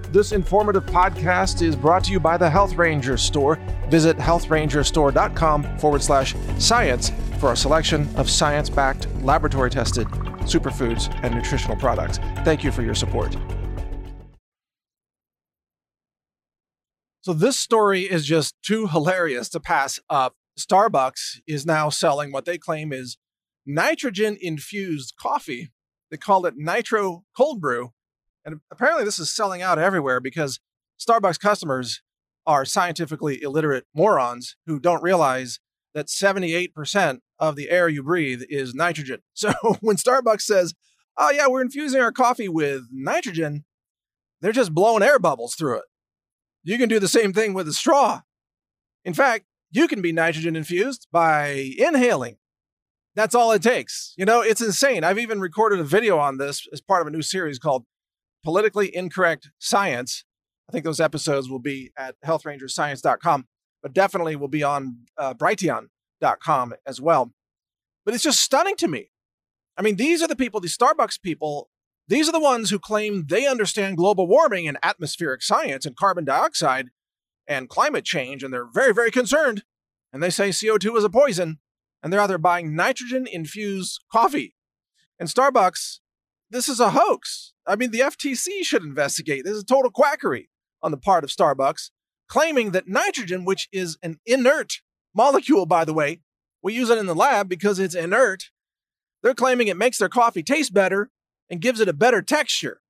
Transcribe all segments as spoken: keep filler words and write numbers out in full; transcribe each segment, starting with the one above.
This informative podcast is brought to you by the Health Ranger Store. Visit healthrangerstore.com forward slash science for a selection of science-backed, laboratory-tested superfoods and nutritional products. Thank you for your support. So this story is just too hilarious to pass up. Starbucks is now selling what they claim is nitrogen-infused coffee. They call it Nitro Cold Brew. And apparently this is selling out everywhere because Starbucks customers are scientifically illiterate morons who don't realize that seventy-eight percent of the air you breathe is nitrogen. So when Starbucks says, oh yeah, we're infusing our coffee with nitrogen, they're just blowing air bubbles through it. You can do the same thing with a straw. In fact, you can be nitrogen infused by inhaling. That's all it takes. You know, it's insane. I've even recorded a video on this as part of a new series called Politically Incorrect Science. I think those episodes will be at health ranger science dot com, but definitely will be on uh, brighteon dot com as well. But it's just stunning to me. I mean, these are the people, the Starbucks people, these are the ones who claim they understand global warming and atmospheric science and carbon dioxide and climate change, and they're very, very concerned. And they say C O two is a poison, and they're out there buying nitrogen-infused coffee. And Starbucks, this is a hoax. I mean, the F T C should investigate. This is total quackery on the part of Starbucks, claiming that nitrogen, which is an inert molecule, by the way, we use it in the lab because it's inert. They're claiming it makes their coffee taste better and gives it a better texture.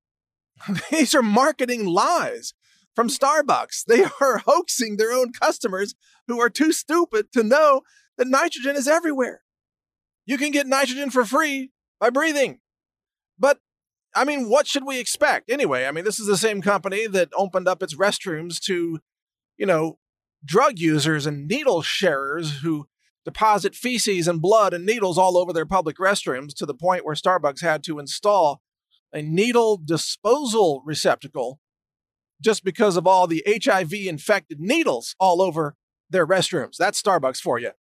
These are marketing lies from Starbucks. They are hoaxing their own customers who are too stupid to know that nitrogen is everywhere. You can get nitrogen for free by breathing. But, I mean, what should we expect? Anyway, I mean, this is the same company that opened up its restrooms to, you know, drug users and needle sharers who deposit feces and blood and needles all over their public restrooms, to the point where Starbucks had to install a needle disposal receptacle just because of all the H I V-infected needles all over their restrooms. That's Starbucks for you.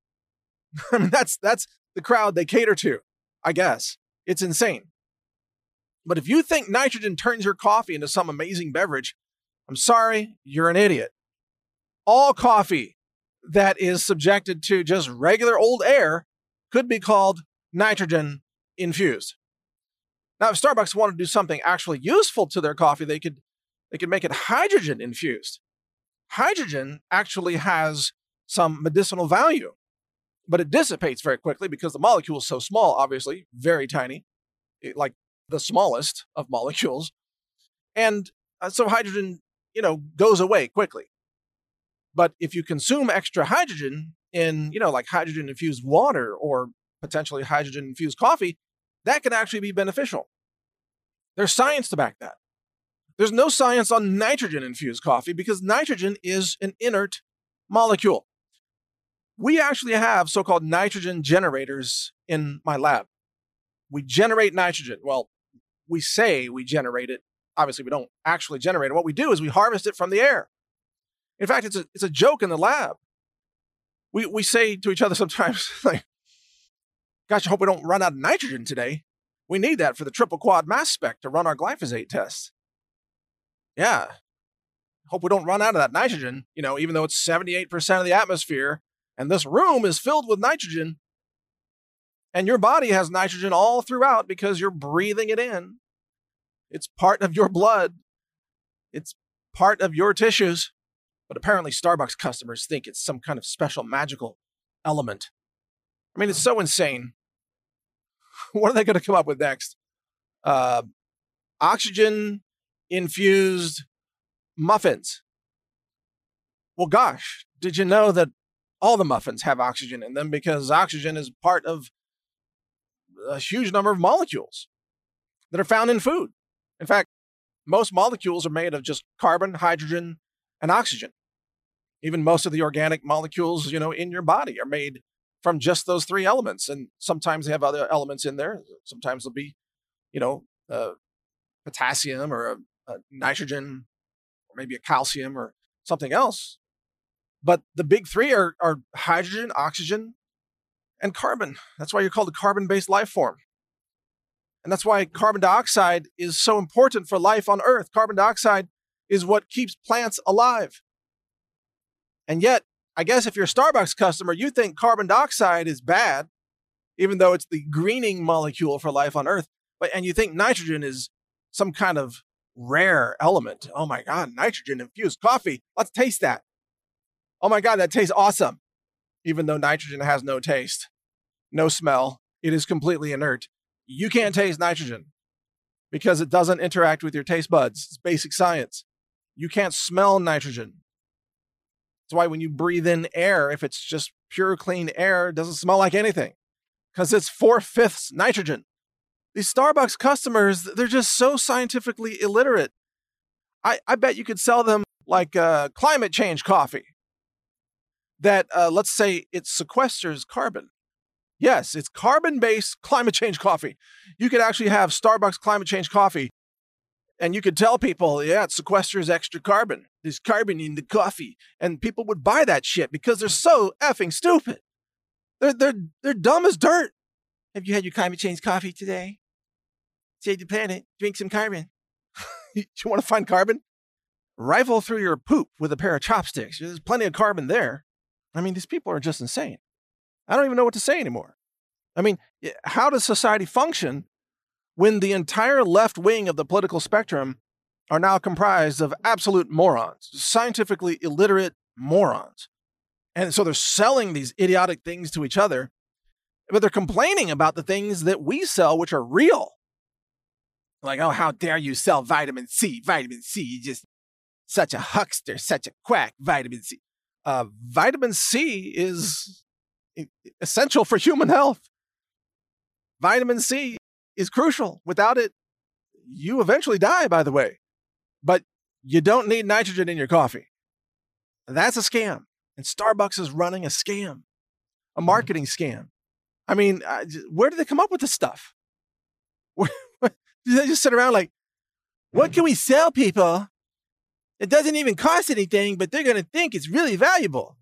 I mean, that's that's the crowd they cater to, I guess. It's insane. But if you think nitrogen turns your coffee into some amazing beverage, I'm sorry, you're an idiot. All coffee that is subjected to just regular old air could be called nitrogen infused. Now, if Starbucks wanted to do something actually useful to their coffee, they could they could make it hydrogen infused. Hydrogen actually has some medicinal value, but it dissipates very quickly because the molecule is so small, obviously, very tiny, it, like the smallest of molecules. And uh, so hydrogen, you know, goes away quickly. But if you consume extra hydrogen in, you know, like hydrogen-infused water or potentially hydrogen-infused coffee, that can actually be beneficial. There's science to back that. There's no science on nitrogen-infused coffee because nitrogen is an inert molecule. We actually have so-called nitrogen generators in my lab. We generate nitrogen. Well, we say we generate it. Obviously, we don't actually generate it. What we do is we harvest it from the air. In fact, it's a it's a joke in the lab. We we say to each other sometimes, like, gosh, I hope we don't run out of nitrogen today. We need that for the triple quad mass spec to run our glyphosate tests. Yeah. Hope we don't run out of that nitrogen, you know, even though it's seventy-eight percent of the atmosphere and this room is filled with nitrogen. And your body has nitrogen all throughout because you're breathing it in. It's part of your blood. It's part of your tissues. But apparently Starbucks customers think it's some kind of special magical element. I mean, it's so insane. What are they going to come up with next? Uh, oxygen-infused muffins. Well, gosh, did you know that all the muffins have oxygen in them because oxygen is part of a huge number of molecules that are found in food. In fact, most molecules are made of just carbon, hydrogen, and oxygen. Even most of the organic molecules, you know, in your body are made from just those three elements. And sometimes they have other elements in there. Sometimes they'll be, you know, uh, potassium or a, a nitrogen or maybe a calcium or something else. But the big three are, are hydrogen, oxygen, and carbon. That's why you're called a carbon-based life form. And that's why carbon dioxide is so important for life on Earth. Carbon dioxide is what keeps plants alive. And yet, I guess if you're a Starbucks customer, you think carbon dioxide is bad, even though it's the greening molecule for life on Earth. But and you think nitrogen is some kind of rare element. Oh my God, nitrogen infused coffee. Let's taste that. Oh my God, that tastes awesome. Even though nitrogen has no taste, no smell, it is completely inert. You can't taste nitrogen because it doesn't interact with your taste buds. It's basic science. You can't smell nitrogen. That's why when you breathe in air, if it's just pure clean air, it doesn't smell like anything because it's four-fifths nitrogen. These Starbucks customers, they're just so scientifically illiterate. I, I bet you could sell them like uh, climate change coffee that, uh, let's say, it sequesters carbon. Yes, it's carbon-based climate change coffee. You could actually have Starbucks climate change coffee, and you could tell people, yeah, it sequesters extra carbon. There's carbon in the coffee. And people would buy that shit because they're so effing stupid. They're, they're, they're dumb as dirt. Have you had your climate change coffee today? Save the planet, drink some carbon. You want to find carbon? Rifle through your poop with a pair of chopsticks. There's plenty of carbon there. I mean, these people are just insane. I don't even know what to say anymore. I mean, how does society function when the entire left wing of the political spectrum are now comprised of absolute morons, scientifically illiterate morons? And so they're selling these idiotic things to each other, but they're complaining about the things that we sell, which are real. Like, oh, how dare you sell vitamin C? Vitamin C, you just such a huckster, such a quack, vitamin C. Uh, vitamin C is essential for human health. Vitamin C is crucial. Without it, you eventually die, by the way. But you don't need nitrogen in your coffee. That's a scam. And Starbucks is running a scam, a marketing scam. I mean, where did they come up with this stuff? Where, do they just sit around like, what can we sell people? It doesn't even cost anything, but they're going to think it's really valuable.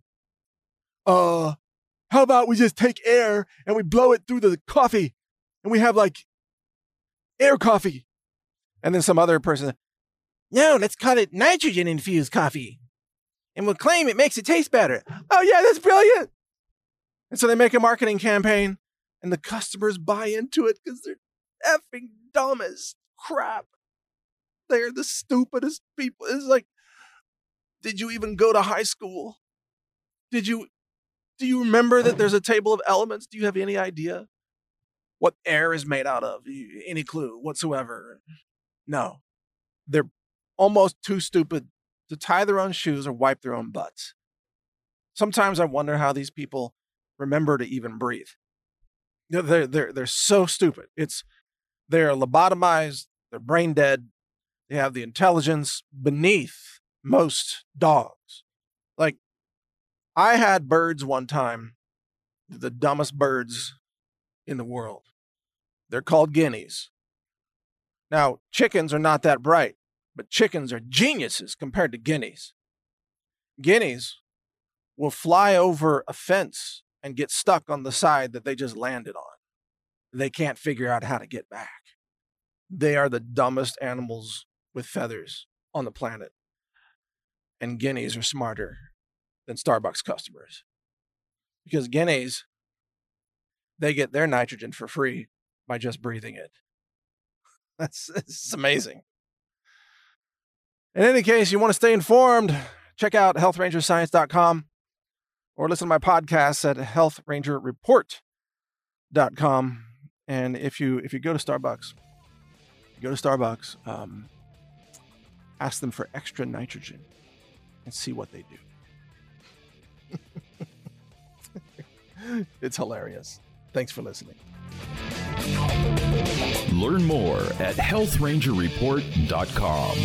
Uh, how about we just take air and we blow it through the coffee and we have like air coffee. And then some other person, no, let's call it nitrogen infused coffee. And we'll claim it makes it taste better. Oh yeah, that's brilliant. And so they make a marketing campaign and the customers buy into it because they're effing dumb as crap. They're the stupidest people. It's like, did you even go to high school? Did you, do you remember that there's a table of elements? Do you have any idea what air is made out of? Any clue whatsoever? No. They're almost too stupid to tie their own shoes or wipe their own butts. Sometimes I wonder how these people remember to even breathe. They're, they're, they're so stupid. It's, they're lobotomized, they're brain dead, they have the intelligence beneath most dogs. Like, I had birds one time, the dumbest birds in the world. They're called guineas. Now, chickens are not that bright, but chickens are geniuses compared to guineas. Guineas will fly over a fence and get stuck on the side that they just landed on. They can't figure out how to get back. They are the dumbest animals with feathers on the planet. And guineas are smarter than Starbucks customers. Because guineas, they get their nitrogen for free by just breathing it. That's, that's amazing. In any case, you want to stay informed, check out health ranger science dot com or listen to my podcasts at health ranger report dot com. And if you if you go to Starbucks, you go to Starbucks, um, ask them for extra nitrogen and see what they do. It's hilarious. Thanks for listening. Learn more at health ranger report dot com.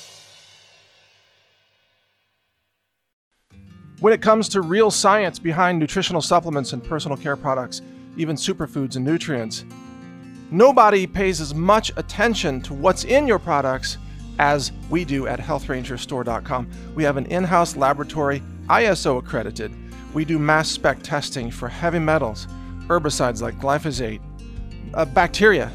When it comes to real science behind nutritional supplements and personal care products, even superfoods and nutrients, nobody pays as much attention to what's in your products as we do at health ranger store dot com. We have an in-house laboratory, I S O accredited. We do mass spec testing for heavy metals, herbicides like glyphosate, uh, bacteria,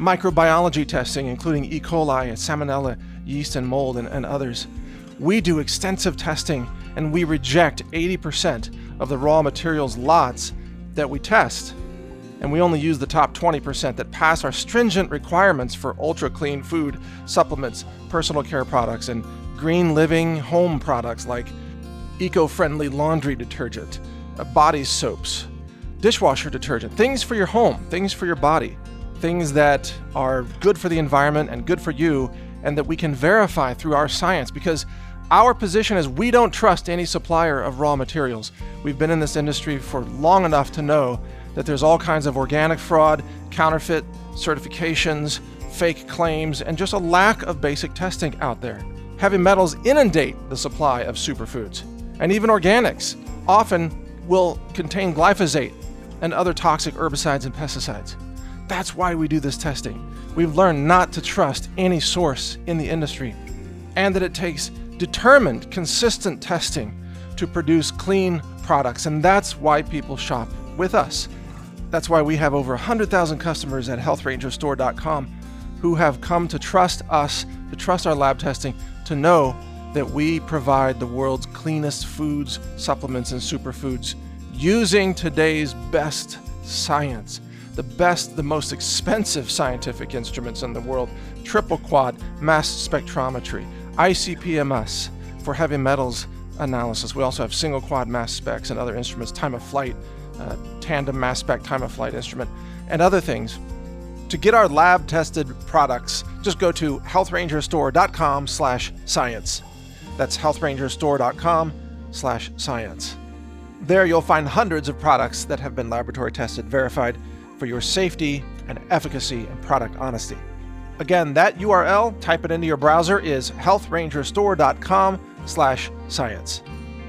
microbiology testing, including E. coli and salmonella, yeast and mold, and, and others. We do extensive testing, and we reject eighty percent of the raw materials lots that we test. And we only use the top twenty percent that pass our stringent requirements for ultra-clean food, supplements, personal care products, and green living home products like eco-friendly laundry detergent, uh, body soaps, dishwasher detergent, things for your home, things for your body, things that are good for the environment and good for you, and that we can verify through our science, because our position is we don't trust any supplier of raw materials. We've been in this industry for long enough to know that there's all kinds of organic fraud, counterfeit certifications, fake claims, and just a lack of basic testing out there. Heavy metals inundate the supply of superfoods, and even organics often will contain glyphosate and other toxic herbicides and pesticides. That's why we do this testing. We've learned not to trust any source in the industry, and that it takes determined, consistent testing to produce clean products, and that's why people shop with us. That's why we have over one hundred thousand customers at health ranger store dot com who have come to trust us, to trust our lab testing, to know that we provide the world's cleanest foods, supplements, and superfoods using today's best science. The best, the most expensive scientific instruments in the world, triple quad mass spectrometry, I C P M S for heavy metals analysis. We also have single quad mass specs and other instruments, time of flight, uh, tandem mass spec time of flight instrument, and other things. To get our lab tested products, just go to health ranger store dot com slash science. That's health ranger store dot com slash science. There you'll find hundreds of products that have been laboratory tested, verified for your safety and efficacy and product honesty. Again, that U R L, type it into your browser, is health ranger store dot com slash science.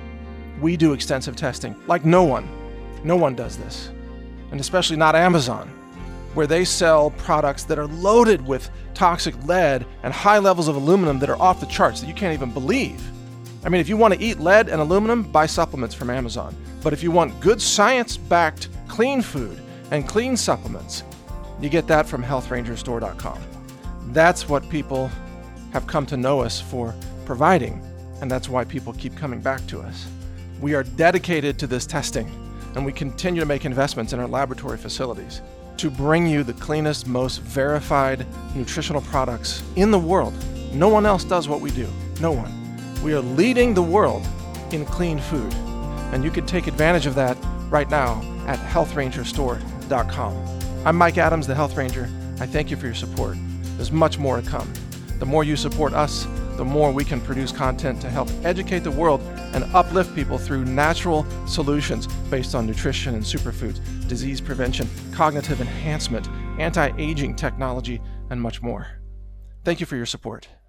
We do extensive testing like no one. No one does this. And especially not Amazon, where they sell products that are loaded with toxic lead and high levels of aluminum that are off the charts that you can't even believe. I mean, if you want to eat lead and aluminum, buy supplements from Amazon. But if you want good science-backed clean food and clean supplements, you get that from health ranger store dot com. That's what people have come to know us for providing, and that's why people keep coming back to us. We are dedicated to this testing, and we continue to make investments in our laboratory facilities to bring you the cleanest, most verified nutritional products in the world. No one else does what we do. No one. We are leading the world in clean food, and you can take advantage of that right now at health ranger store dot com. I'm Mike Adams, the Health Ranger. I thank you for your support. There's much more to come. The more you support us, the more we can produce content to help educate the world and uplift people through natural solutions based on nutrition and superfoods, disease prevention, cognitive enhancement, anti-aging technology, and much more. Thank you for your support.